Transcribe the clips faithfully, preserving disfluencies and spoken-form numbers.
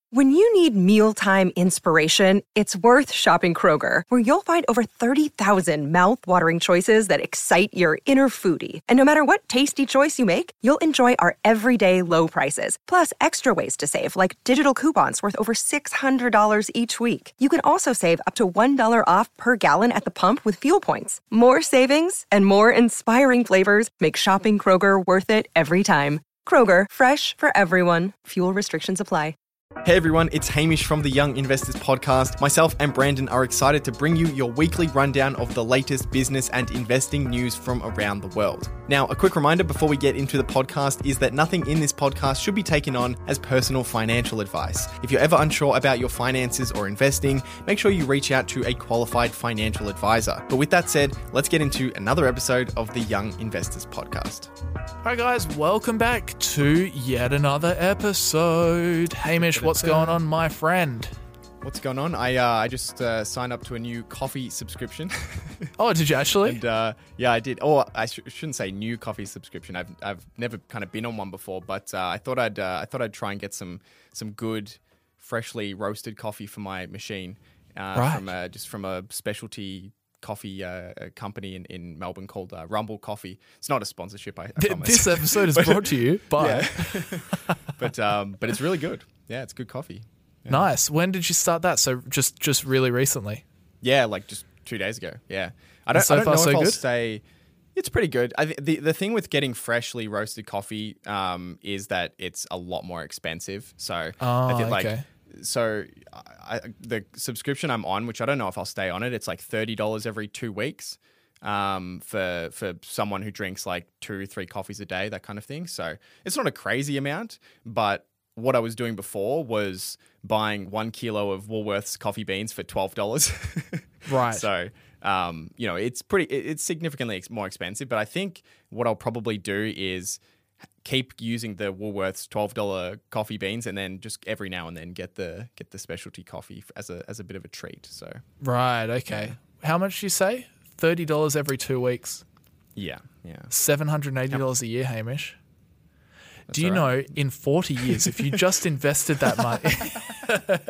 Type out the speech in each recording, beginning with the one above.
When you need mealtime inspiration, it's worth shopping Kroger, where you'll find over thirty thousand mouth-watering choices that excite your inner foodie. And no matter what tasty choice you make, you'll enjoy our everyday low prices, plus extra ways to save, like digital coupons worth over six hundred dollars each week. You can also save up to one dollar off per gallon at the pump with fuel points. More savings and more inspiring flavors make shopping Kroger worth it every time. Kroger, fresh for everyone. Fuel restrictions apply. Hey everyone, it's Hamish from the Young Investors Podcast. Myself and Brandon are excited to bring you your weekly rundown of the latest business and investing news from around the world. Now, a quick reminder before we get into the podcast is that nothing in this podcast should be taken on as personal financial advice. If you're ever unsure about your finances or investing, make sure you reach out to a qualified financial advisor. But with that said, let's get into another episode of the Young Investors Podcast. Hi guys, welcome back to yet another episode. Hamish, what's going on, my friend? What's going on? I uh, I just uh, signed up to a new coffee subscription. Oh, did you actually? And uh, yeah, I did. Oh, I sh- shouldn't say new coffee subscription. I've I've never kind of been on one before, but uh, I thought I'd uh, I thought I'd try and get some some good, freshly roasted coffee for my machine. Uh, right. From uh, just from a specialty coffee uh, company in, in Melbourne called uh, Rumble Coffee. It's not a sponsorship, I, I promise. This episode is brought to you by. Yeah. but um, but it's really good. Yeah, it's good coffee. Yeah. Nice. When did you start that? So just just really recently? Yeah, like just two days ago. Yeah, I don't, so I don't far, know so if I'll good? say it's pretty good. I th- the the thing with getting freshly roasted coffee um, is that it's a lot more expensive. So Oh, I think like okay. so I, the subscription I'm on, which I don't know if I'll stay on it, it's like thirty dollars every two weeks um, for for someone who drinks like two, three coffees a day, that kind of thing. So it's not a crazy amount, but what I was doing before was buying one kilo of Woolworths coffee beans for twelve dollars. Right. So, um, you know, it's pretty, it- it's significantly ex- more expensive, but I think what I'll probably do is keep using the Woolworths twelve dollars coffee beans and then just every now and then get the, get the specialty coffee f- as a, as a bit of a treat. So, Right, okay. How much do you say? thirty dollars every two weeks. yeah, yeah. seven hundred eighty dollars a year, Hamish. That's Do you all right. know, in forty years, if you just invested that money...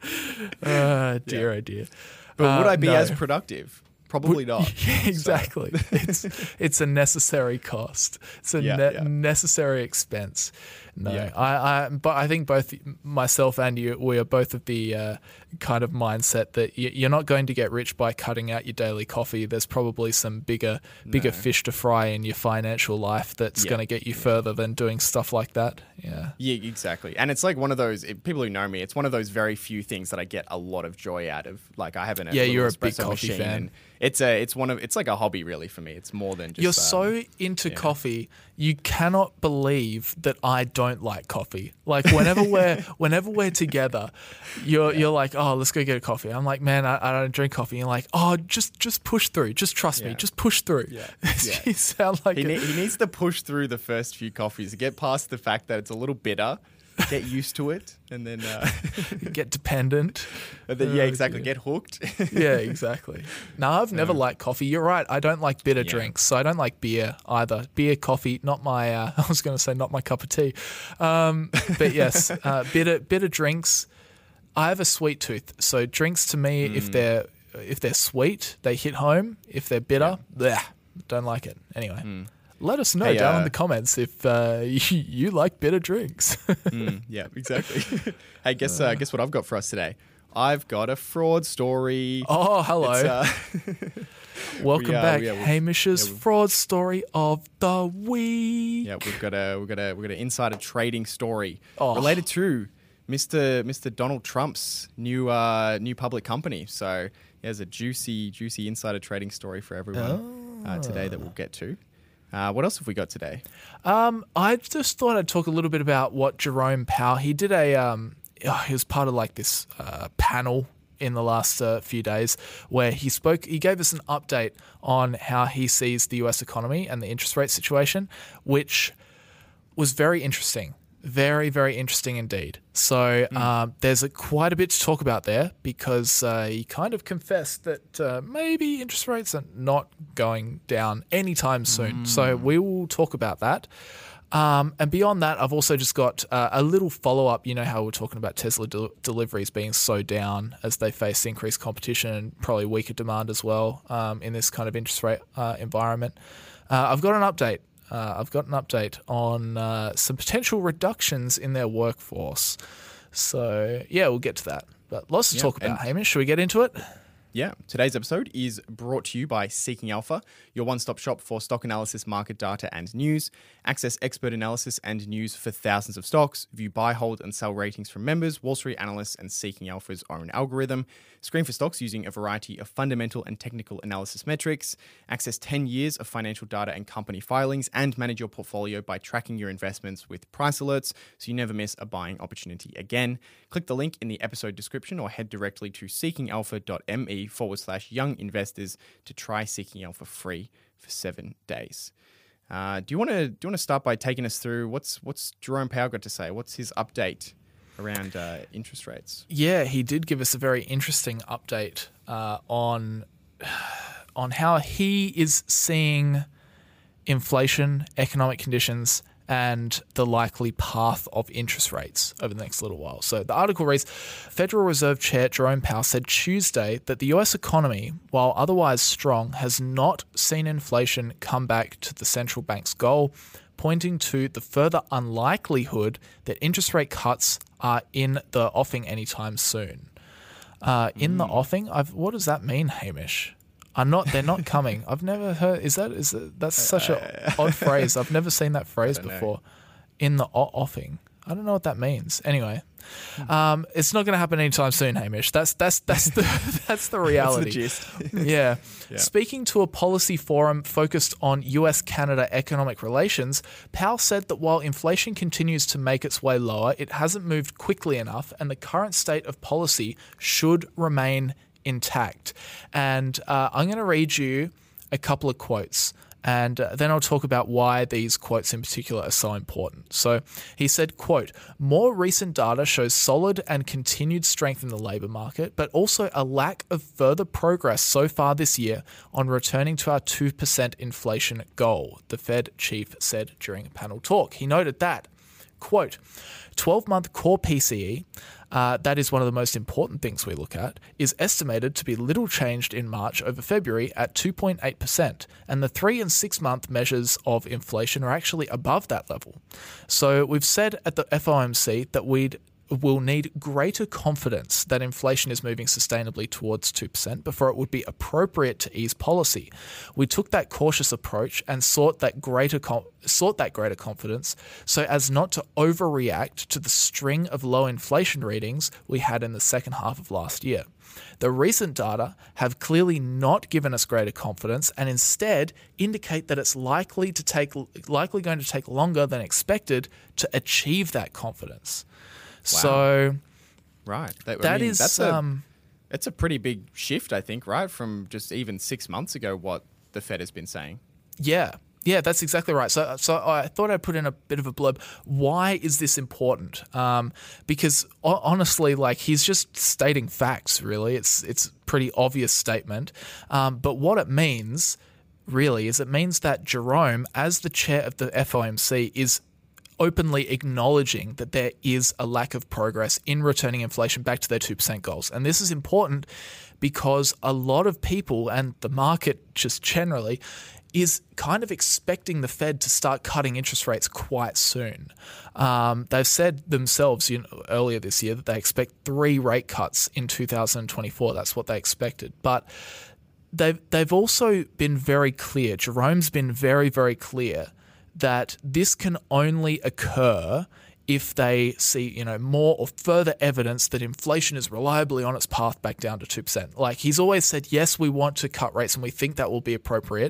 uh, dear, oh dear. But would Uh, I be no. as productive? Probably not. Yeah, So- exactly. it's it's a necessary cost. It's a Yeah, ne- yeah. necessary expense. No, Yeah. I, I, but I think both myself and you, we are both of the uh, kind of mindset that y- you're not going to get rich by cutting out your daily coffee. There's probably some bigger, bigger No. fish to fry in your financial life that's Yeah. going to get you further than doing stuff like that. Yeah. Yeah, exactly. And it's like one of those, if people who know me, it's one of those very few things that I get a lot of joy out of. Like I have an Yeah, little you're a big espresso coffee machine, fan. and it's a, it's one of, it's like a hobby really for me. It's more than just. You're um, so into yeah. coffee, you cannot believe that I don't like coffee. Like whenever we're whenever we're together, you're you're like, oh, let's go get a coffee. I'm like, man, I, I don't drink coffee. You're like, oh, just just push through, just trust me, Yeah. just push through. Yeah. You sound like He, a- ne- he needs to push through the first few coffees, get past the fact that it's a little bitter, get used to it, and then, uh, get dependent. and then yeah, Oh, exactly, dear. get hooked. Yeah, exactly. No, I've never liked coffee. You're right. I don't like bitter Yeah. drinks, so I don't like beer either. Beer, coffee, not my. Uh, I was going to say not my cup of tea, um, but yes, uh, bitter bitter drinks. I have a sweet tooth, so drinks to me, Mm. if they're if they're sweet, they hit home. If they're bitter, bleh, don't like it. Anyway. Let us know Hey, down uh, in the comments if uh, you, you like bitter drinks. Mm, yeah, exactly. Hey, guess uh, guess what I've got for us today? I've got a fraud story. Oh, hello. It's, uh, Welcome we, uh, back, yeah, we've- Hamish's yeah, we've- fraud story of the week. Yeah, we've got a we've got a we've got an insider trading story Oh. related to Mister Mister Donald Trump's new uh, new public company. So there's a juicy juicy insider trading story for everyone uh, today that we'll get to. Uh, what else have we got today? Um, I just thought I'd talk a little bit about what Jerome Powell. He did a. Um, oh, he was part of like this uh, panel in the last uh, few days where he spoke. He gave us an update on how he sees the U S economy and the interest rate situation, which was very interesting. Very, very interesting indeed. So um, there's a, quite a bit to talk about there because uh, he kind of confessed that uh, maybe interest rates are not going down anytime soon. So we will talk about that. Um, and beyond that, I've also just got uh, a little follow-up. You know how we're talking about Tesla del- deliveries being so down as they face increased competition and probably weaker demand as well um, in this kind of interest rate uh, environment. Uh, I've got an update. Uh, I've got an update on uh, some potential reductions in their workforce. So, yeah, we'll get to that. But lots to Yeah, talk about, Hamish. Should we get into it? Yeah, today's episode is brought to you by Seeking Alpha, your one-stop shop for stock analysis, market data, and news. Access expert analysis and news for thousands of stocks. View buy, hold, and sell ratings from members, Wall Street analysts, and Seeking Alpha's own algorithm. Screen for stocks using a variety of fundamental and technical analysis metrics. Access ten years of financial data and company filings, and manage your portfolio by tracking your investments with price alerts so you never miss a buying opportunity again. Click the link in the episode description or head directly to seekingalpha.me forward slash young investors to try Seeking Alpha free for seven days. Uh, do you want to do you want to start by taking us through what's what's Jerome Powell got to say? What's his update around uh, interest rates? Yeah, he did give us a very interesting update uh, on on how he is seeing inflation, economic conditions, and the likely path of interest rates over the next little while. So the article reads, Federal Reserve Chair Jerome Powell said Tuesday that the U S economy, while otherwise strong, has not seen inflation come back to the central bank's goal, pointing to the further unlikelihood that interest rate cuts are in the offing anytime soon. Uh, in mm. the offing? I've, what does that mean, Hamish? Are not they're not coming. I've never heard. Is that is that, that's such an odd phrase. I've never seen that phrase before. Know. In the offing. I don't know what that means. Anyway, um, it's not going to happen anytime soon, Hamish. That's that's that's the that's the reality. That's the gist. yeah. yeah. Speaking to a policy forum focused on U S Canada economic relations, Powell said that while inflation continues to make its way lower, it hasn't moved quickly enough, and the current state of policy should remain intact. And uh, I'm going to read you a couple of quotes, and uh, then I'll talk about why these quotes in particular are so important. So he said, quote, more recent data shows solid and continued strength in the labour market, but also a lack of further progress so far this year on returning to our two percent inflation goal, the Fed chief said during a panel talk. He noted that, quote, twelve-month core P C E, uh, that is one of the most important things we look at, is estimated to be little changed in March over February at two point eight percent, and the three- and six-month measures of inflation are actually above that level. So we've said at the F O M C that we'd will need greater confidence that inflation is moving sustainably towards two percent before it would be appropriate to ease policy. We took that cautious approach and sought that greater com- sought that greater confidence so as not to overreact to the string of low inflation readings we had in the second half of last year. The recent data have clearly not given us greater confidence and instead indicate that it's likely to take likely going to take longer than expected to achieve that confidence. Wow. So, right, that, that I mean, is that's a, um, it's a pretty big shift, I think, right, from just even six months ago what the Fed has been saying. Yeah, yeah, that's exactly right. So, so I thought I'd put in a bit of a blurb. Why is this important? Um, because honestly, like he's just stating facts. Really, it's it's a pretty obvious statement. Um, but what it means, really, is it means that Jerome, as the chair of the F O M C, is openly acknowledging that there is a lack of progress in returning inflation back to their two percent goals. And this is important because a lot of people and the market just generally is kind of expecting the Fed to start cutting interest rates quite soon. Um, they've said themselves you know, earlier this year that they expect three rate cuts in two thousand twenty-four. That's what they expected. But they've, they've also been very clear. Jerome's been very, very clear that this can only occur if they see, you know, more or further evidence that inflation is reliably on its path back down to two percent. Like he's always said, yes, we want to cut rates and we think that will be appropriate,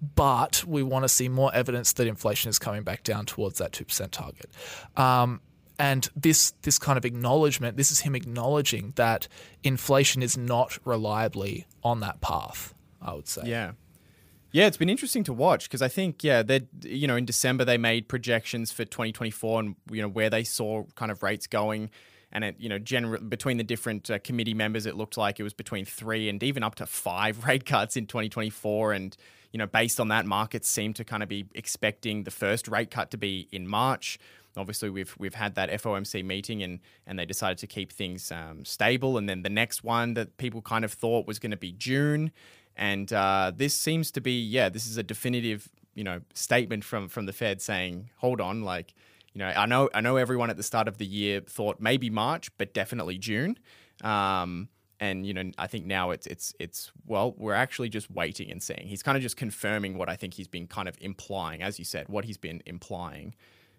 but we want to see more evidence that inflation is coming back down towards that two percent target. Um, and this this kind of acknowledgement, this is him acknowledging that inflation is not reliably on that path, I would say. Yeah. Yeah, it's been interesting to watch because I think, yeah, they you know, in December they made projections for twenty twenty-four and, you know, where they saw kind of rates going. and it, you know, generally between the different uh, committee members, it looked like it was between three and even up to five rate cuts in twenty twenty-four. And, you know, based on that, markets seem to kind of be expecting the first rate cut to be in March. Obviously, we've we've had that F O M C meeting, and and they decided to keep things um, stable. And then the next one that people kind of thought was going to be June. And uh, this seems to be, yeah, this is a definitive, you know, statement from from the Fed saying, hold on, like, you know, I know I know everyone at the start of the year thought maybe March, but definitely June. Um, and, you know, I think now it's, it's, it's well, we're actually just waiting and seeing. He's kind of just confirming what I think he's been kind of implying, as you said, what he's been implying,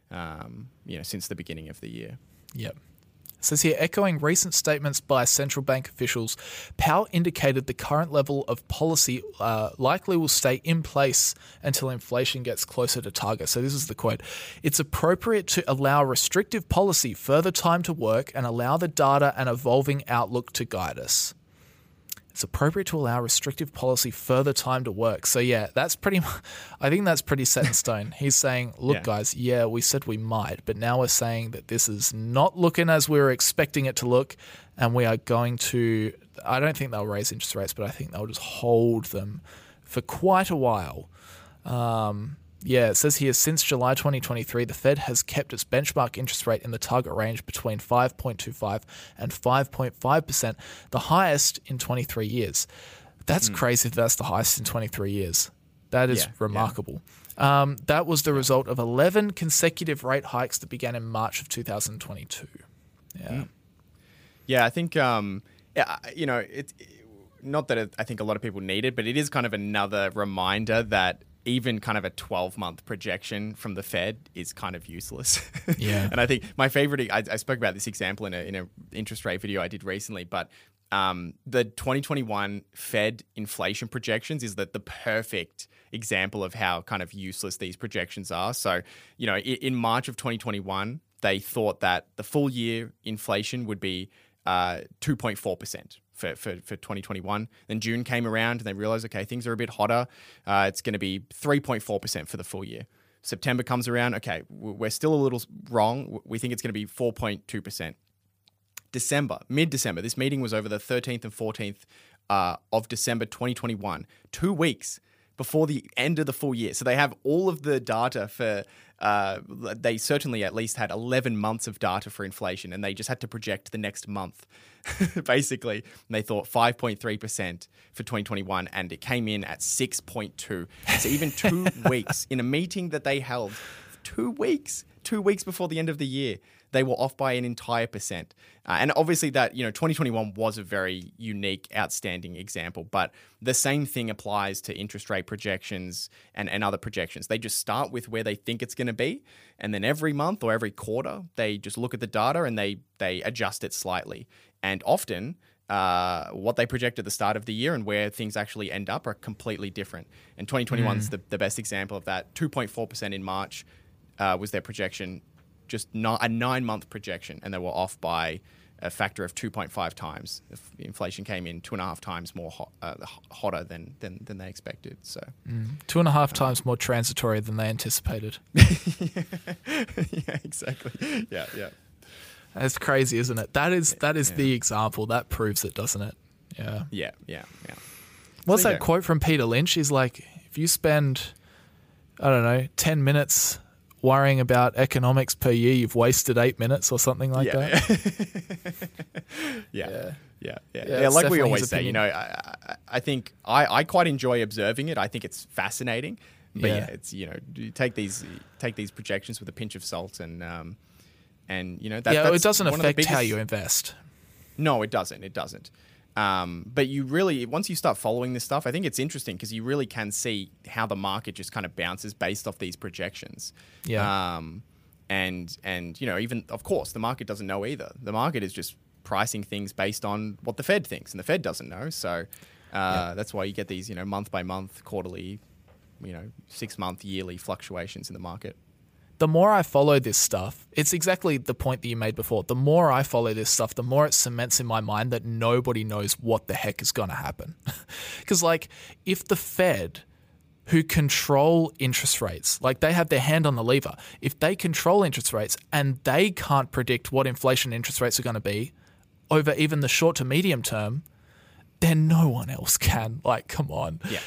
um, you know, since the beginning of the year. Yep. It says here, echoing recent statements by central bank officials, Powell indicated the current level of policy uh, likely will stay in place until inflation gets closer to target. So this is the quote. It's appropriate to allow restrictive policy further time to work and allow the data and evolving outlook to guide us. It's appropriate to allow restrictive policy further time to work. So yeah, that's pretty much, I think that's pretty set in stone. He's saying, look, yeah. guys, yeah, we said we might, but now we're saying that this is not looking as we were expecting it to look, and we are going to, I don't think they'll raise interest rates, but I think they'll just hold them for quite a while. Um, yeah, it says here, since July twenty twenty-three, the Fed has kept its benchmark interest rate in the target range between five point two five and five point five percent, the highest in twenty-three years. That's mm. crazy if that's the highest in twenty-three years. That is yeah, remarkable. Yeah. Um, that was the result of eleven consecutive rate hikes that began in March of two thousand twenty-two. Yeah. Mm. Yeah, I think, um, yeah, you know, it, not that it, I think a lot of people need it, but it is kind of another reminder that even kind of a twelve-month projection from the Fed is kind of useless. Yeah. And I think my favorite, I, I spoke about this example in a in a interest rate video I did recently, but um, the twenty twenty-one Fed inflation projections is that the perfect example of how kind of useless these projections are. So, you know, in, in March of twenty twenty-one, they thought that the full year inflation would be uh, two point four percent. For, for, for twenty twenty-one. Then June came around and they realized, okay, things are a bit hotter. Uh, it's going to be three point four percent for the full year. September comes around. Okay, we're still a little wrong. We think it's going to be four point two percent. December, mid-December, this meeting was over the thirteenth and fourteenth uh, of December twenty twenty-one, two weeks before the end of the full year. So they have all of the data for, uh, they certainly at least had eleven months of data for inflation, and they just had to project the next month, basically. And they thought five point three percent for twenty twenty-one, and it came in at six point two. So even two weeks in a meeting that they held, two weeks, two weeks before the end of the year, they were off by an entire percent. Uh, and obviously that, you know, twenty twenty-one was a very unique, outstanding example, but the same thing applies to interest rate projections and, and other projections. They just start with where they think it's going to be, and then every month or every quarter, they just look at the data and they they adjust it slightly. And often, uh, what they project at the start of the year and where things actually end up are completely different. And twenty twenty-one is mm. the, the best example of that. two point four percent in March uh, was their projection. Just not a nine-month projection, and they were off by a factor of two point five times. If inflation came in two and a half times more hot, uh, hotter than, than than they expected. So mm. two and a half um, times more transitory than they anticipated. Yeah, exactly. Yeah, yeah. That's crazy, isn't it? That is that is yeah. the example that proves it, doesn't it? Yeah. Yeah, yeah, yeah. What's so that yeah. quote from Peter Lynch? He's like, if you spend, I don't know, ten minutes worrying about economics per year, you've wasted eight minutes or something like yeah, that. Yeah. yeah. yeah. Yeah, yeah, yeah. yeah like we always say, you know, I, I, I think I, I quite enjoy observing it. I think it's fascinating, but yeah, yeah it's, you know, you take these take these projections with a pinch of salt, and um, and you know, that, yeah, that's it doesn't affect biggest... how you invest. No, it doesn't. It doesn't. Um, but you really, once you start following this stuff, I think it's interesting because you really can see how the market just kind of bounces based off these projections. Yeah. Um, and and you know, even of course, the market doesn't know either. The market is just pricing things based on what the Fed thinks, and the Fed doesn't know. So uh, yeah. that's why you get these, you know, month by month, quarterly, you know, six month, yearly fluctuations in the market. The more I follow this stuff, it's exactly the point that you made before. The more I follow this stuff, the more it cements in my mind that nobody knows what the heck is going to happen. Because, like, if the Fed, who control interest rates. Like they have their hand on the lever. If they control interest rates and they can't predict what inflation interest rates are going to be over even the short to medium term, then no one else can. Like, come on. Yeah.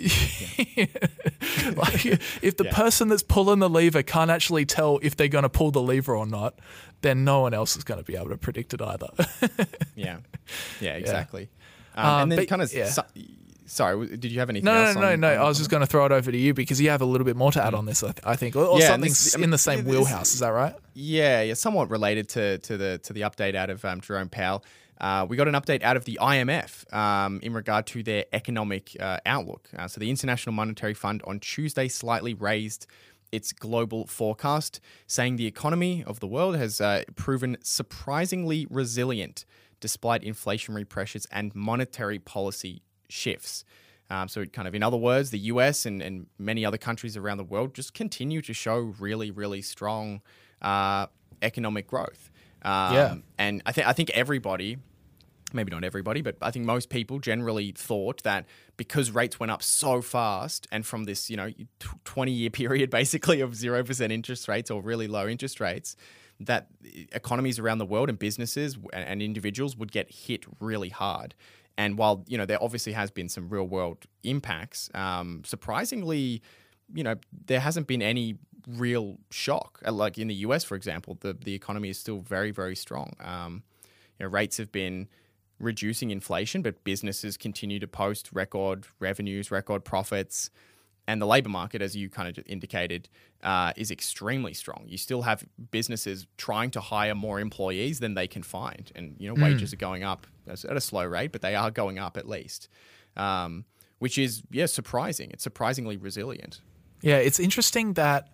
yeah. Like, if the Yeah. person that's pulling the lever can't actually tell if they're going to pull the lever or not, then no one else is going to be able to predict it either. yeah. Yeah, exactly. Um, Um, and then but- kind of, yeah. so, sorry, did you have anything No, else? no, no, on, no. on- I was just going to throw it over to you because you have a little bit more to add on this, I, th- I think, or, or Yeah, and something this- I in mean, the same yeah, this- wheelhouse. Is that right? Yeah, yeah, somewhat related to to the to the update out of um, Jerome Powell. Uh, we got an update out of the I M F um, in regard to their economic uh, outlook. Uh, so the International Monetary Fund on Tuesday slightly raised its global forecast, saying the economy of the world has uh, proven surprisingly resilient despite inflationary pressures and monetary policy shifts. Um, so it kind of, in other words, the U S and, and many other countries around the world just continue to show really, really strong uh, economic growth. Um, Yeah. And I think I think everybody, maybe not everybody, but I think most people generally thought that because rates went up so fast and from this, you know, twenty-year period basically of zero percent interest rates or really low interest rates, that economies around the world and businesses and, and individuals would get hit really hard. And while, you know, there obviously has been some real world impacts, um, surprisingly, you know, there hasn't been any real shock. Like in the U S, for example, the, the economy is still very, very strong. Um, you know, rates have been reducing inflation, but businesses continue to post record revenues, record profits. And the labor market, as you kind of indicated, uh, is extremely strong. You still have businesses trying to hire more employees than they can find. And, you know, mm. wages are going up at a slow rate, but they are going up at least, um, which is, yeah, surprising. It's surprisingly resilient. Yeah, it's interesting that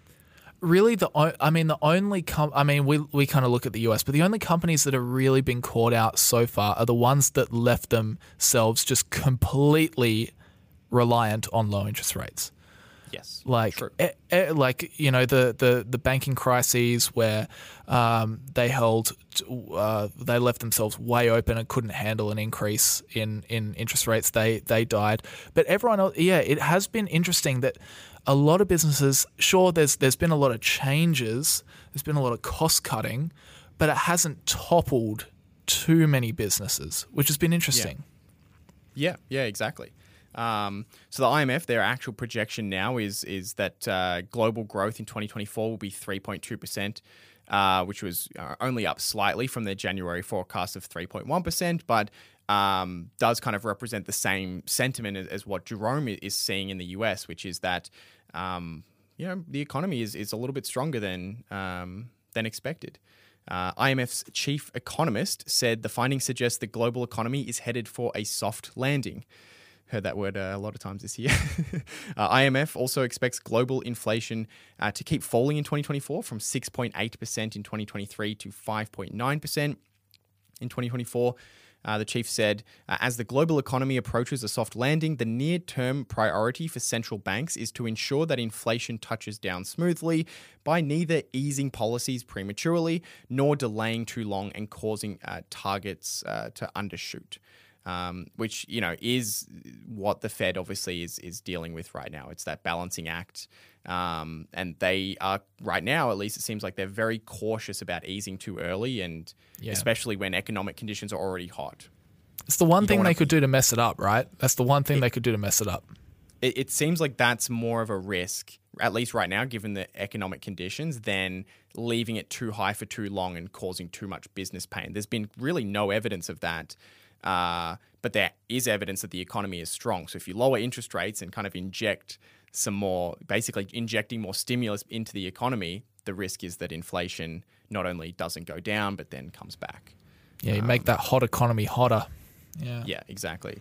really the, o- I mean, the only, com- I mean, we, we kind of look at the U S, but the only companies that have really been caught out so far are the ones that left themselves just completely reliant on low interest rates. Yes, like, e- e- like you know, the, the, the banking crises where um, they held, uh, they left themselves way open and couldn't handle an increase in, in interest rates. They they died. But everyone else, yeah, it has been interesting that a lot of businesses, sure, there's there's been a lot of changes, there's been a lot of cost cutting, but it hasn't toppled too many businesses, which has been interesting. Yeah, yeah, yeah exactly. Um, so the I M F, their actual projection now is is that uh, global growth in twenty twenty-four will be three point two percent, uh, which was uh, only up slightly from their January forecast of three point one percent, but um, does kind of represent the same sentiment as, as what Jerome is seeing in the U S, which is that um, you know the economy is is a little bit stronger than um, than expected. Uh, I M F's chief economist said the findings suggest the global economy is headed for a soft landing. Heard that word uh, a lot of times this year. uh, I M F also expects global inflation uh, to keep falling in twenty twenty-four from six point eight percent in twenty twenty-three to five point nine percent in twenty twenty-four. Uh, the chief said, uh, as the global economy approaches a soft landing, the near-term priority for central banks is to ensure that inflation touches down smoothly by neither easing policies prematurely nor delaying too long and causing uh, targets uh, to undershoot. Um, which, you know, is what the Fed obviously is is dealing with right now. It's that balancing act. Um, and they are, right now, at least it seems like they're very cautious about easing too early, and Yeah. especially when economic conditions are already hot. It's the one You don't thing wanna- they could do to mess it up, right? That's the one thing they could do to mess it up. It, it seems like that's more of a risk, at least right now, given the economic conditions, than leaving it too high for too long and causing too much business pain. There's been really no evidence of that. Uh, but there is evidence that the economy is strong. So if you lower interest rates and kind of inject some more, basically injecting more stimulus into the economy, the risk is that inflation not only doesn't go down, but then comes back. Yeah, you make that hot economy hotter. Yeah. Yeah, exactly.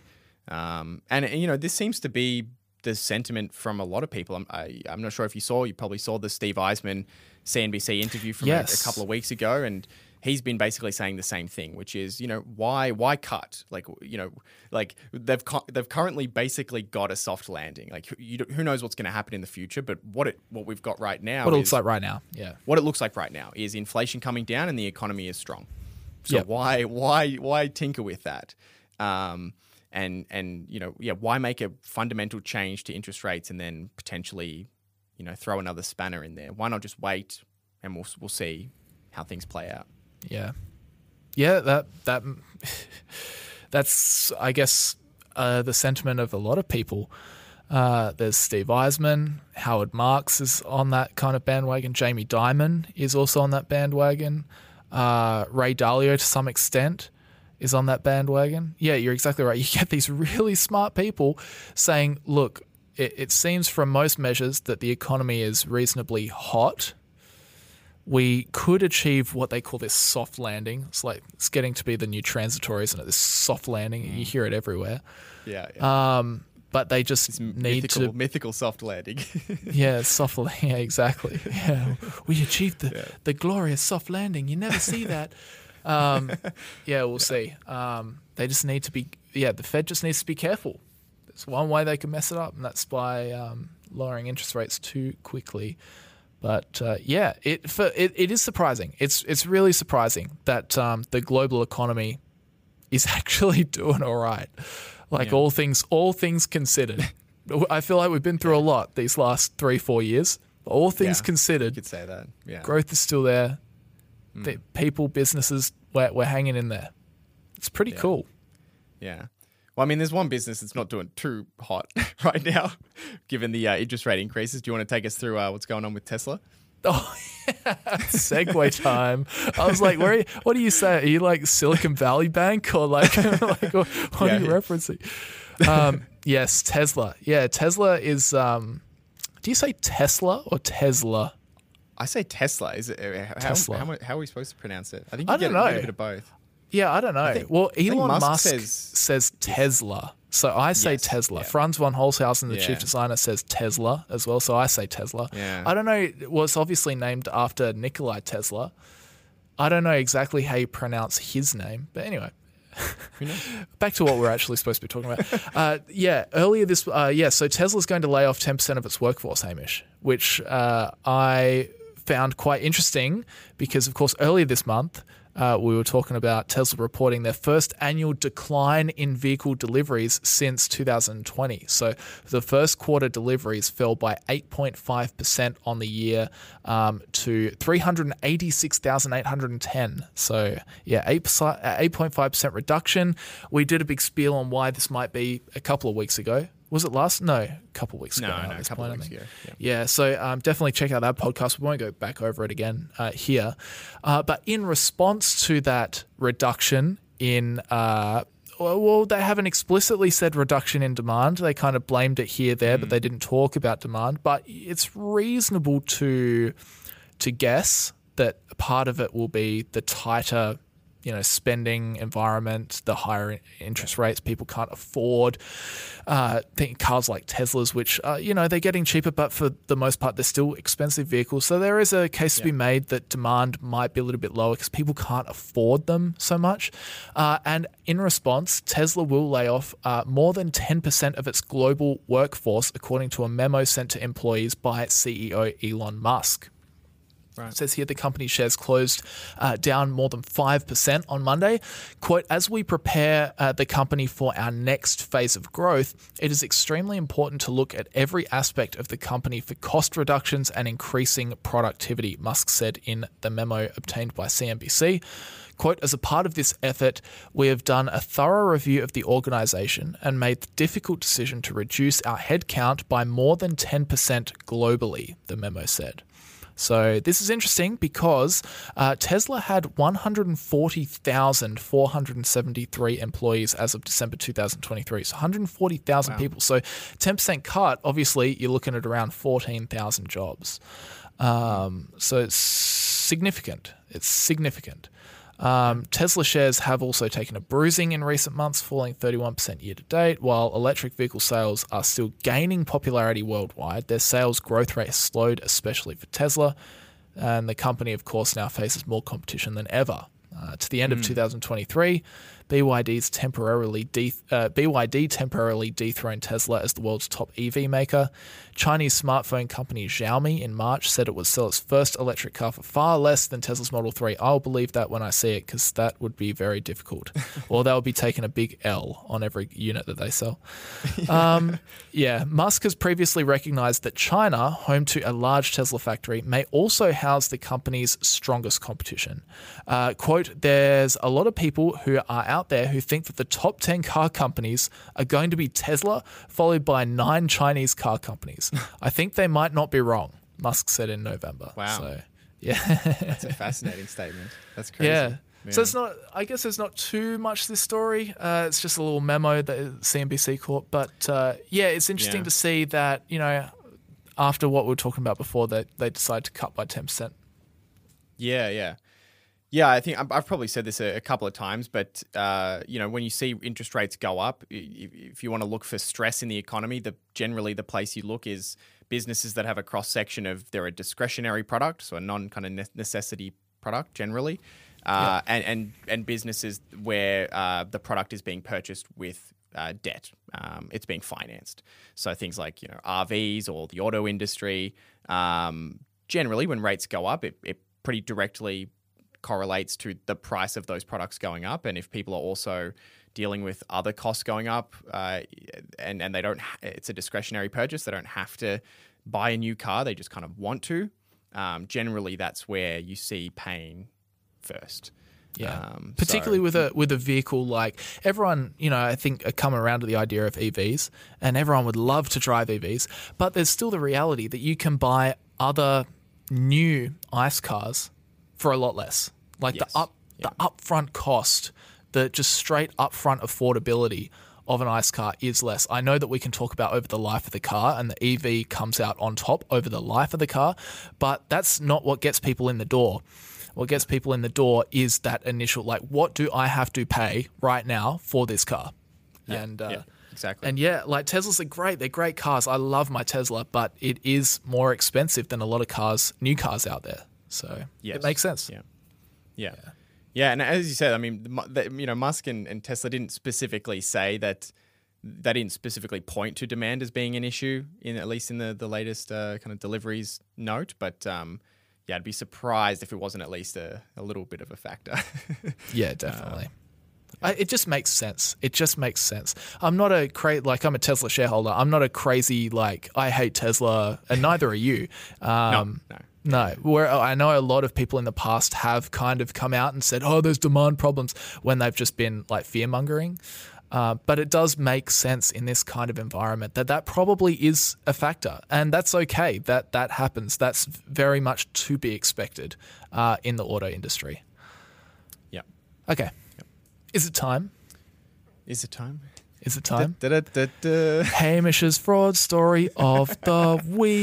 Um, and, you know, this seems to be the sentiment from a lot of people. I'm, I, I'm not sure if you saw, you probably saw the Steve Eisman C N B C interview from Yes. a, a couple of weeks ago, and he's been basically saying the same thing, which is, you know, why why cut? Like, you know, like they've cu- they've currently basically got a soft landing. Like, who, you, who knows what's going to happen in the future? But what it what we've got right now, What it is, looks like right now. Yeah. what it looks like right now is inflation coming down and the economy is strong. So Yep. why why why tinker with that? Um, and and you know, yeah, why make a fundamental change to interest rates and then potentially, you know, throw another spanner in there? Why not just wait and we'll we'll see how things play out? Yeah, yeah. That that that's I guess uh, the sentiment of a lot of people. Uh, there's Steve Eisman, Howard Marks is on that kind of bandwagon. Jamie Dimon is also on that bandwagon. Uh, Ray Dalio, to some extent, is on that bandwagon. Yeah, you're exactly right. You get these really smart people saying, look, it, it seems from most measures that the economy is reasonably hot. We could achieve what they call this soft landing. It's like it's getting to be the new transitory, isn't it? This soft landing. You hear it everywhere. Yeah. yeah. Um, but they just it's need mythical, to mythical soft landing. yeah, soft landing. Yeah, exactly. Yeah, we achieved the Yeah. the glorious soft landing. You never see that. Um, yeah, we'll yeah. see. Um, they just need to be. Yeah, the Fed just needs to be careful. There's one way they can mess it up, and that's by um, lowering interest rates too quickly. But uh, yeah, it, for, it it is surprising. It's it's really surprising that um, the global economy is actually doing all right. Like Yeah. all things, all things considered, I feel like we've been through a lot these last three, four years. All things Yeah. You considered, could say that. Yeah. growth is still there. Mm. The people, businesses, we're, we're hanging in there. It's pretty Yeah. cool. Yeah. Well, I mean, there's one business that's not doing too hot right now, given the uh, interest rate increases. Do you want to take us through uh, what's going on with Tesla? Oh, yeah. Segue time. I was like, where are you, what do you say? Are you like Silicon Valley Bank or like, like what, what Yeah. are you referencing? Um, yes, Tesla. Yeah, Tesla is, um, do you say Tesla or Tesla? I say Tesla. Is it uh, how, Tesla. How, how are we supposed to pronounce it? I think you I get, don't a, you get know. a bit of both. Yeah, I don't know. think- well, I think Elon Musk Musk, says- says, Tesla. So I say Yes, Tesla. yeah. Franz von Holzhausen, the Yeah. chief designer, says Tesla as well. So I say Tesla. Yeah. I don't know. It was obviously named after Nikolai Tesla. I don't know exactly how you pronounce his name. But anyway, Who knows? back to what we're actually supposed to be talking about. Uh, yeah, earlier this, uh, yeah, so Tesla's going to lay off ten percent of its workforce, Hamish, which uh, I found quite interesting because, of course, earlier this month, uh, we were talking about Tesla reporting their first annual decline in vehicle deliveries since two thousand twenty. So the first quarter deliveries fell by eight point five percent on the year um, to three hundred eighty-six thousand eight hundred ten. So yeah, eight point five percent reduction. We did a big spiel on why this might be a couple of weeks ago. Was it last? No, a couple of weeks No, ago. now no, at a this couple point, of I weeks think. ago. Yeah. Yeah, so um, definitely check out that podcast. We won't go back over it again uh, here. Uh, but in response to that reduction in, uh, well, they haven't explicitly said reduction in demand. They kind of blamed it here, there, but they didn't talk about demand. But it's reasonable to to guess that part of it will be the tighter, you know, spending environment, the higher interest rates people can't afford. Uh, think cars like Teslas, which, uh, you know, they're getting cheaper, but for the most part, they're still expensive vehicles. So there is a case to be made that demand might be a little bit lower because people can't afford them so much. Uh, and in response, Tesla will lay off uh, more than ten percent of its global workforce, according to a memo sent to employees by C E O Elon Musk. Right. It says here the company shares closed uh, down more than five percent on Monday. Quote, as we prepare uh, the company for our next phase of growth, it is extremely important to look at every aspect of the company for cost reductions and increasing productivity, Musk said in the memo obtained by C N B C. Quote, as a part of this effort, we have done a thorough review of the organization and made the difficult decision to reduce our headcount by more than ten percent globally, the memo said. So this is interesting because uh, Tesla had one hundred forty thousand four hundred seventy-three employees as of December two thousand twenty-three. So one hundred forty thousand Wow. people. So ten percent cut, obviously you're looking at around fourteen thousand jobs. Um, so it's significant. It's significant. Um, Tesla shares have also taken a bruising in recent months, falling thirty-one percent year to date. While electric vehicle sales are still gaining popularity worldwide, their sales growth rate has slowed, especially for Tesla. And the company, of course, now faces more competition than ever. Uh, to the end of two thousand twenty-three, B Y D's temporarily de- uh, B Y D temporarily dethroned Tesla as the world's top E V maker. Chinese smartphone company Xiaomi in March said it would sell its first electric car for far less than Tesla's Model three. I'll believe that when I see it, because that would be very difficult. Or they would be taking a big L on every unit that they sell. Um, yeah, Musk has previously recognized that China, home to a large Tesla factory, may also house the company's strongest competition. Uh, quote, there's a lot of people who are out there who think that the top ten car companies are going to be Tesla, followed by nine Chinese car companies. I think they might not be wrong, Musk said in November. Wow. So, yeah. That's a fascinating statement. That's crazy. Yeah. Yeah. So it's not, I guess there's not too much to this story. Uh, it's just a little memo that C N B C caught. But uh, yeah, it's interesting Yeah. to see that, you know, after what we were talking about before, that they decided to cut by ten percent. Yeah, yeah. Yeah, I think I've I've probably said this a, a couple of times, but uh, you know, when you see interest rates go up, i- if, if you want to look for stress in the economy, the generally the place you look is businesses that have a cross section of they're a discretionary product, so a non kind of ne- necessity product generally, uh, and and and businesses where uh, the product is being purchased with uh, debt, um, it's being financed. So things like you know R Vs or the auto industry. Um, generally, when rates go up, it, it pretty directly correlates to the price of those products going up. And if people are also dealing with other costs going up, uh, and, and they don't, ha- it's a discretionary purchase, they don't have to buy a new car, they just kind of want to. Um, generally, that's where you see pain first. Yeah, Um, particularly so- with a with a vehicle like everyone, you know, I think are coming around to the idea of E Vs, and everyone would love to drive E Vs, but there's still the reality that you can buy other new ICE cars for a lot less. Like Yes. the up Yeah. the upfront cost, the just straight upfront affordability of an ICE car is less. I know that we can talk about over the life of the car, and the E V comes out on top over the life of the car, but that's not what gets people in the door. What gets people in the door is that initial, like, what do I have to pay right now for this car? Yeah, and uh, yeah, exactly. And yeah, like Teslas are great. They're great cars. I love my Tesla, but it is more expensive than a lot of cars, new cars out there. So Yes. it makes sense. Yeah. Yeah. Yeah. And as you said, I mean, the Mu- the, you know, Musk and, and Tesla didn't specifically say that, they didn't specifically point to demand as being an issue, in at least in the, the latest uh, kind of deliveries note. But um, yeah, I'd be surprised if it wasn't at least a, a little bit of a factor. Yeah, definitely. I, it just makes sense. It just makes sense. I'm not a cra- like I'm a Tesla shareholder. I'm not a crazy like I hate Tesla, and neither are you. Um, no. No, where I know a lot of people in the past have kind of come out and said, "Oh, there's demand problems," when they've just been like fear mongering. Uh, but it does make sense in this kind of environment that that probably is a factor, and that's okay. That that happens. That's very much to be expected uh, in the auto industry. Yeah. Okay, is it time? Is it time? Is it time? Da, da, da, da. Hamish's fraud story of the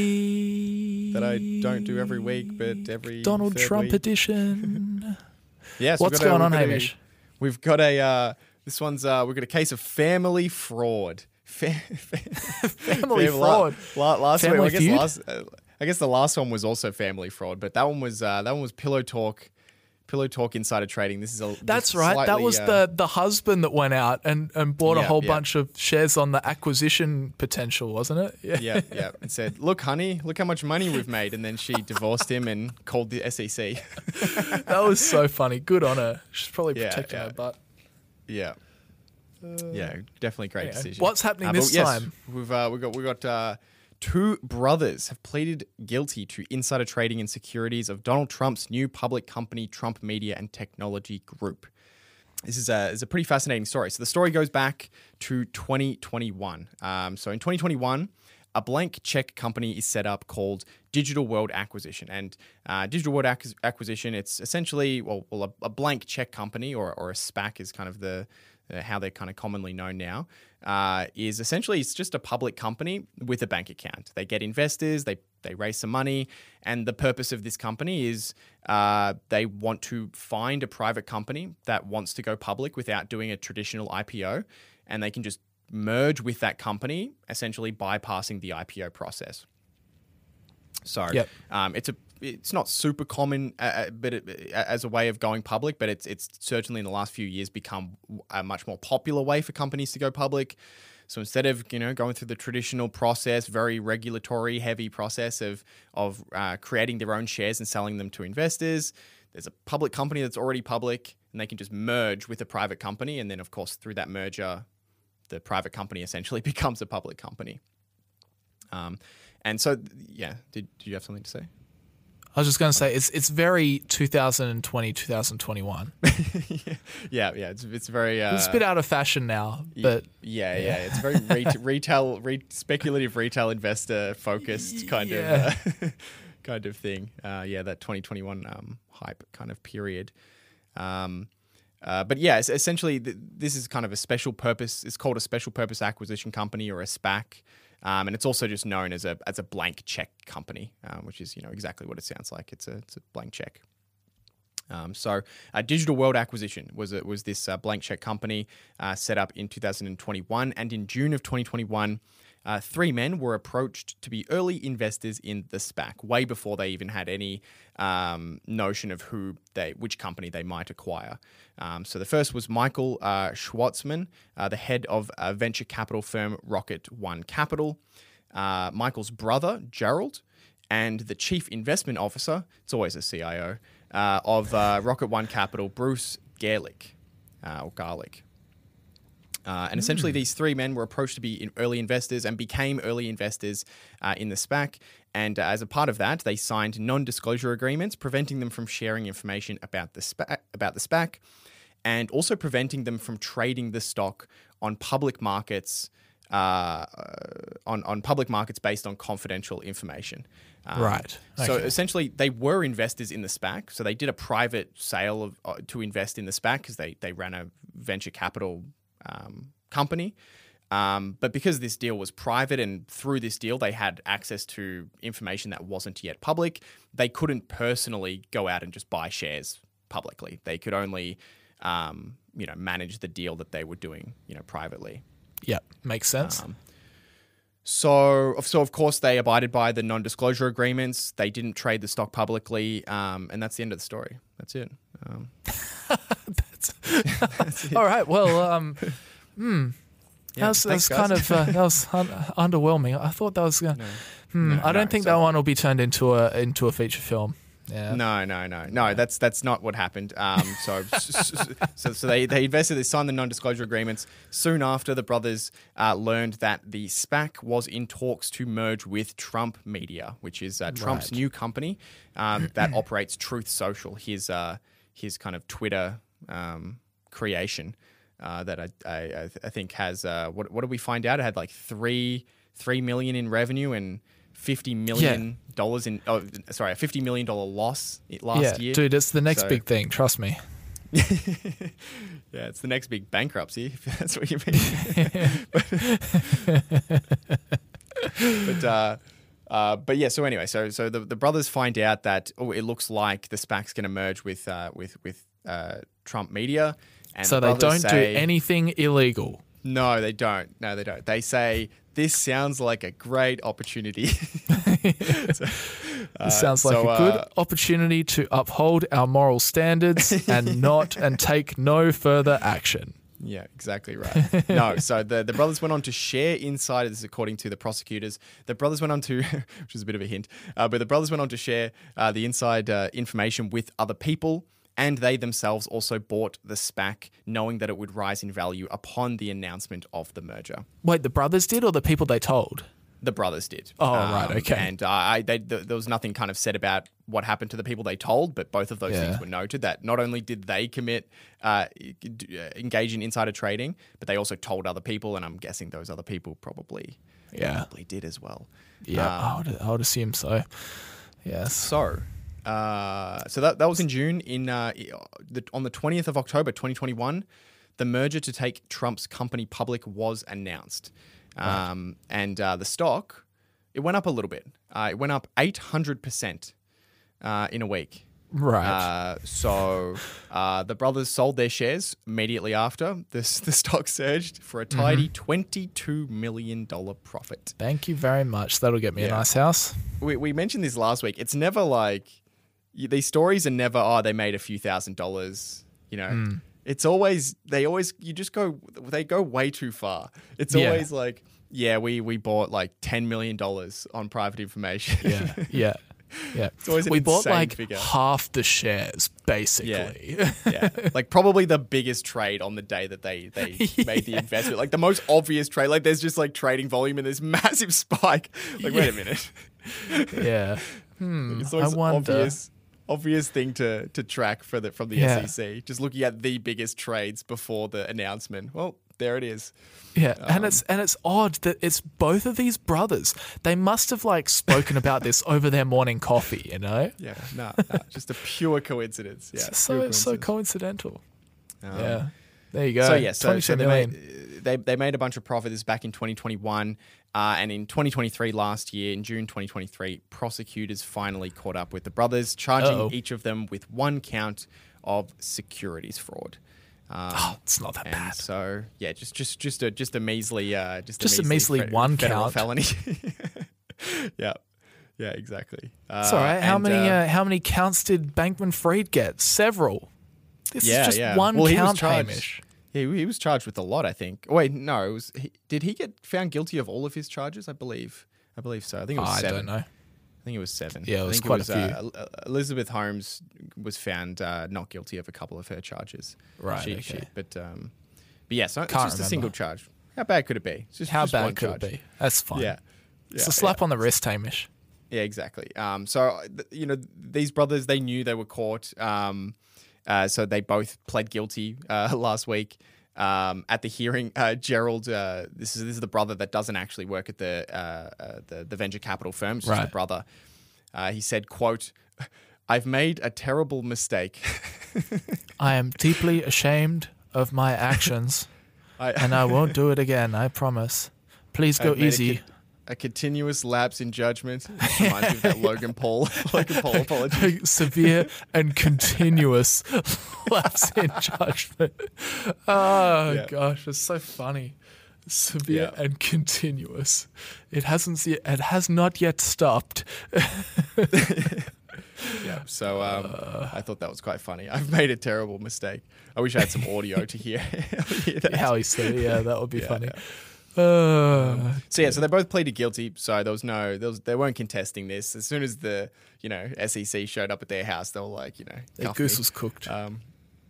week. That I don't do every week, but every Donald third Trump week. edition. Yes. What's we've got a- going on, we've got a- Hamish? We've got a. Uh, this one's. Uh, we've got a case of family fraud. Fa- fa- Family Fam- la- fraud. La- last Family week, I guess Feud? last. Uh, I guess the last one was also family fraud, but that one was. Uh, that one was Pillow Talk. Pillow Talk Insider Trading. This is a. That's this right. That slightly, was uh, the the husband that went out and, and bought a Yeah, whole yeah. bunch of shares on the acquisition potential, wasn't it? Yeah. Yeah, yeah. And said, "Look, honey, look how much money we've made." And then she divorced him and called the S E C. That was so funny. Good on her. She's probably Yeah, protecting yeah. her butt. Yeah. Yeah, definitely great yeah. decision. What's happening Uh, this but yes, time? We've uh, we got we got uh, two brothers have pleaded guilty to insider trading in securities of Donald Trump's new public company, Trump Media and Technology Group. This is a, is a pretty fascinating story. So the story goes back to twenty twenty-one. Um, so in twenty twenty-one, a blank check company is set up called Digital World Acquisition. And uh, Digital World Ac- Acquisition, it's essentially, well, well a, a blank check company, or, or a SPAC is kind of the uh, how they're kind of commonly known now, uh, is essentially it's just a public company with a bank account. They get investors, they they raise some money, and the purpose of this company is uh, they want to find a private company that wants to go public without doing a traditional I P O, and they can just merge with that company, essentially bypassing the I P O process. So Yep. um, it's a it's not super common, uh, but it, as a way of going public, but it's it's certainly in the last few years become a much more popular way for companies to go public. So instead of, you know, going through the traditional process, very regulatory heavy process of of uh, creating their own shares and selling them to investors, there's a public company that's already public, and they can just merge with a private company, and then of course through that merger, the private company essentially becomes a public company. Um, and so, yeah, did, did you have something to say? I was just going to say, it's it's very twenty twenty, twenty twenty-one. yeah, yeah, it's it's very... Uh, it's a bit out of fashion now, but... Yeah, yeah, yeah. It's very re- retail, re- speculative retail investor focused kind yeah. of uh, kind of thing. Uh, yeah, that twenty twenty-one um, hype kind of period. Um, uh, but yeah, it's essentially, th- this is kind of a special purpose. It's called a special purpose acquisition company, or a SPAC. Um, and it's also just known as a as a blank check company, um, which is, you know, exactly what it sounds like. It's a it's a blank check. Um, so, uh, Digital World Acquisition was a, was this uh, blank check company uh, set up in two thousand twenty-one, and in June of twenty twenty-one, uh, three men were approached to be early investors in the SPAC, way before they even had any um, notion of who they, which company they might acquire. Um, so the first was Michael uh, Schwartzman, uh, the head of uh, venture capital firm Rocket One Capital, uh, Michael's brother Gerald, and the chief investment officer, it's always a C I O, uh, of uh, Rocket One Capital, Bruce Garlick, uh, or Garlick. Uh, and essentially, mm. these three men were approached to be in early investors and became early investors uh, in the SPAC. And uh, as a part of that, they signed non-disclosure agreements, preventing them from sharing information about the SPAC, about the SPAC, and also preventing them from trading the stock on public markets, uh, on on public markets based on confidential information. Um, right. Okay. So essentially, they were investors in the SPAC. So they did a private sale of uh, to invest in the SPAC because they they ran a venture capital Um, company. Um, but because this deal was private, and through this deal they had access to information that wasn't yet public, they couldn't personally go out and just buy shares publicly. They could only, um, you know, manage the deal that they were doing, you know, privately. Yeah, makes sense. Um, so, so of course they abided by the non-disclosure agreements. They didn't trade the stock publicly, um, and that's the end of the story. That's it. Um, that's, that's it. All right. Well, um, hmm. Yeah, that was, thanks, that was kind of uh, that was un- underwhelming. I thought that was. Uh, no. Hmm, no, I don't no, think so, that one will be turned into a into a feature film. Yeah. No, no, no, no. That's that's not what happened. Um, so, so, so they they invested. They signed the non-disclosure agreements. Soon after, the brothers uh, learned that the SPAC was in talks to merge with Trump Media, which is uh, Trump's right. new company um, that operates Truth Social, his uh, his kind of Twitter um, creation uh, that I, I I think has uh, what what did we find out? It had like three three million in revenue and fifty million dollars in oh sorry a fifty million dollar loss last yeah, year. Dude, it's the next so, big thing. Trust me. Yeah, it's the next big bankruptcy, if that's what you mean. but but, uh, uh, but yeah. So anyway, so so the, the brothers find out that oh, it looks like the SPAC's going to merge with uh, with with uh, Trump Media, and so the they don't say, do anything illegal. No, they don't. No, they don't. They say, this sounds like a great opportunity. so, uh, this sounds like so, a good uh, opportunity to uphold our moral standards and not and take no further action. Yeah, exactly right. No, so the, the brothers went on to share insiders, according to the prosecutors. The brothers went on to, which is a bit of a hint, uh, but the brothers went on to share uh, the inside uh, information with other people. And they themselves also bought the SPAC, knowing that it would rise in value upon the announcement of the merger. Wait, the brothers did, or the people they told? The brothers did. Oh, um, right, okay. And uh, I, they, th- there was nothing kind of said about what happened to the people they told, but both of those yeah. things were noted, that not only did they commit, uh, engage in insider trading, but they also told other people, and I'm guessing those other people probably, yeah. probably did as well. Yeah, um, I, would, I would assume so. Yes. So... Uh, so that that was in June. In uh, the, on the twentieth of October, twenty twenty-one, the merger to take Trump's company public was announced, um, right. and uh, the stock it went up a little bit. Uh, it went up eight hundred percent uh, in a week. Right. Uh, so uh, the brothers sold their shares immediately after. This the stock surged for a tidy mm-hmm. twenty-two million dollars profit. Thank you very much. That'll get me yeah. a nice house. We we mentioned this last week. It's never like these stories are never oh they made a few thousand dollars. You know, mm. it's always they always you just go they go way too far. It's yeah. always like yeah we we bought like ten million dollars on private information. Yeah, yeah. Yeah, it's always an we bought like figure. half the shares, basically. Yeah. yeah, like probably the biggest trade on the day that they they yeah. made the investment, like the most obvious trade. Like there's just like trading volume and this massive spike. Like yeah. wait a minute. yeah, hmm. like, it's always I wonder. obvious obvious thing to to track for the from the yeah. S E C. Just looking at the biggest trades before the announcement. Well, there it is. Yeah, um, and it's and it's odd that it's both of these brothers. They must have like spoken about this over their morning coffee, you know? Yeah, no, nah, nah, just a pure coincidence. Yeah, it's so coincidence. so coincidental. Um, yeah, there you go. So yeah, so, so they made they they made a bunch of profit. This is back in twenty twenty-one, uh, and in twenty twenty-three, last year in June twenty twenty-three, prosecutors finally caught up with the brothers, charging Uh-oh. each of them with one count of securities fraud. Um, oh, it's not that and bad. So yeah, just just just a just a measly uh, just, just a measly, a measly one federal count felony. yeah, yeah, exactly. Uh, it's all right. How and, many uh, uh, how many counts did Bankman-Fried get? Several. This yeah, is just yeah. one well, count, he was charged, Hamish. Yeah, he was charged with a lot. I think. Oh, wait, no. It was. He, did he get found guilty of all of his charges? I believe. I believe so. I think it was oh, seven. I don't know. I think it was seven. Yeah, it was I think quite it was, a few. Uh, Elizabeth Holmes was found uh, not guilty of a couple of her charges. Right. She, okay. she, but um, but yeah, so it's Can't just remember. a single charge. How bad could it be? It's just, How just bad one could charge. it be? That's fine. Yeah. It's yeah, a slap yeah. on the wrist, Hamish. Yeah, exactly. Um, so you know these brothers, they knew they were caught. Um, uh, so they both pled guilty uh, last week. Um, at the hearing, uh, Gerald, uh, this is this is the brother that doesn't actually work at the uh, uh, the, the venture capital firm. It's just right. the brother. Uh, he said, "quote I've made a terrible mistake. I am deeply ashamed of my actions, I, and I won't do it again. I promise. Please go easy." A, con- a continuous lapse in judgment. It reminds me of that Logan Paul, Logan Paul apology. Severe and continuous lapse in judgment. Oh yeah. gosh, it's so funny. Severe yeah. and continuous. It hasn't. It has not yet stopped. yeah. So um, uh, I thought that was quite funny. I've made a terrible mistake. I wish I had some audio to hear, hear that. How he said it. Yeah, that would be yeah, funny. Yeah. Uh, um, so yeah, so they both pleaded guilty. So there was no, there was, they weren't contesting this. As soon as the you know S E C showed up at their house, they were like, you know, the goose me. was cooked. Um,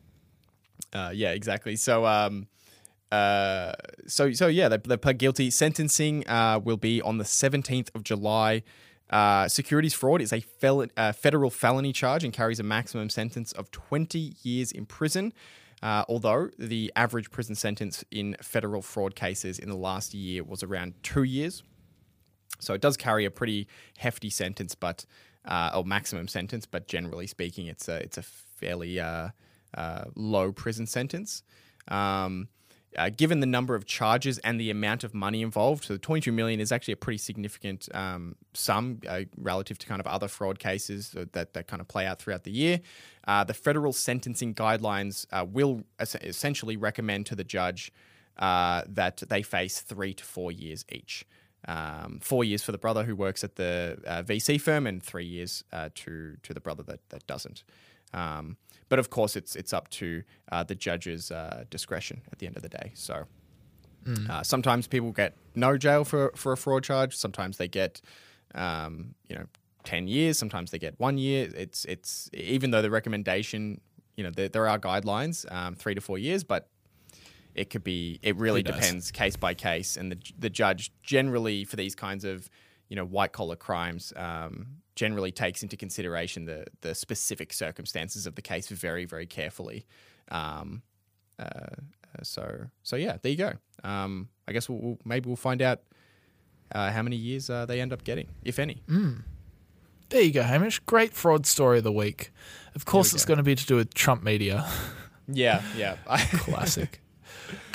uh, yeah, exactly. So um, uh, so so yeah, they they pled guilty. Sentencing uh will be on the seventeenth of July. Uh, securities fraud is a fel- uh, federal felony charge and carries a maximum sentence of twenty years in prison. Uh, although the average prison sentence in federal fraud cases in the last year was around two years. So it does carry a pretty hefty sentence, but uh, or maximum sentence, but generally speaking, it's a it's a fairly uh, uh, low prison sentence. Um, uh, given the number of charges and the amount of money involved, so the twenty-two million dollars is actually a pretty significant um, sum uh, relative to kind of other fraud cases that, that kind of play out throughout the year. Uh, the federal sentencing guidelines uh, will es- essentially recommend to the judge uh, that they face three to four years each. Um, four years for the brother who works at the uh, V C firm, and three years uh, to to the brother that that doesn't. Um, but of course, it's it's up to uh, the judge's uh, discretion at the end of the day. So mm. uh, sometimes people get no jail for for a fraud charge. Sometimes they get um, you know. ten years, sometimes they get one year. It's it's even though the recommendation, you know, there, there are guidelines, um, three to four years, but it could be, it really depends case by case. And the the judge generally for these kinds of, you know, white collar crimes, um, generally takes into consideration the the specific circumstances of the case very, very carefully. Um, uh, so so yeah, there you go. Um, I guess we'll, we'll maybe we'll find out uh, how many years uh, they end up getting, if any. Mm. There you go, Hamish. Great fraud story of the week. Of course, it's go. going to be to do with Trump media. Yeah, yeah. Classic.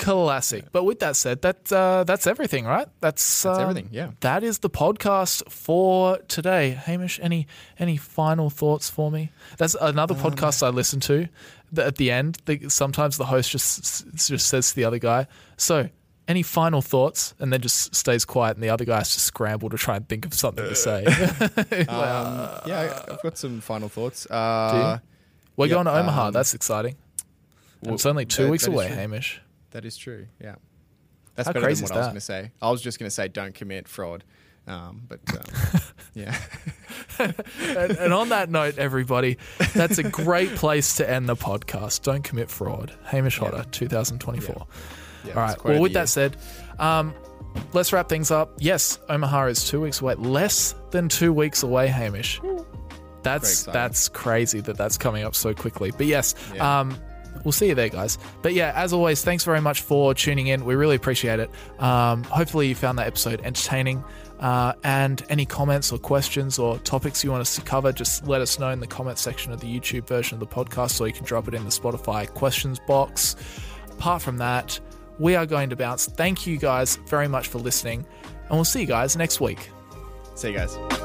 Classic. But with that said, that uh, that's everything, right? That's, That's um, everything, yeah. That is the podcast for today. Hamish, any any final thoughts for me? That's another Um, podcast I listen to. That at the end, the, sometimes the host just just says to the other guy, "So, any final thoughts?" And then just stays quiet, and the other guy has to scramble to try and think of something to say. Um, yeah, I've got some final thoughts. Uh, We're yeah, going to Omaha. um, That's exciting. And well, it's only two that- weeks that is away, true. Hamish. That is true, yeah. That's How better crazy than is what I was that? going to say. I was just going to say don't commit fraud. Um, but, um, yeah. and, and on that note, everybody, that's a great place to end the podcast. Don't commit fraud. Hamish Hodder, twenty twenty-four. Yeah, All it's right. quote Well, of with the that said, um, let's wrap things up. Yes, Omaha is two weeks away. Less than two weeks away, Hamish. That's exciting. that's crazy that that's coming up so quickly. But yes, Yeah. um, we'll see you there, guys. But yeah, as always, thanks very much for tuning in. We really appreciate it. Um, hopefully you found that episode entertaining. Uh, and any comments or questions or topics you want us to cover, just let us know in the comment section of the YouTube version of the podcast, or you can drop it in the Spotify questions box. Apart from that, we are going to bounce. Thank you guys very much for listening, and we'll see you guys next week. See you guys.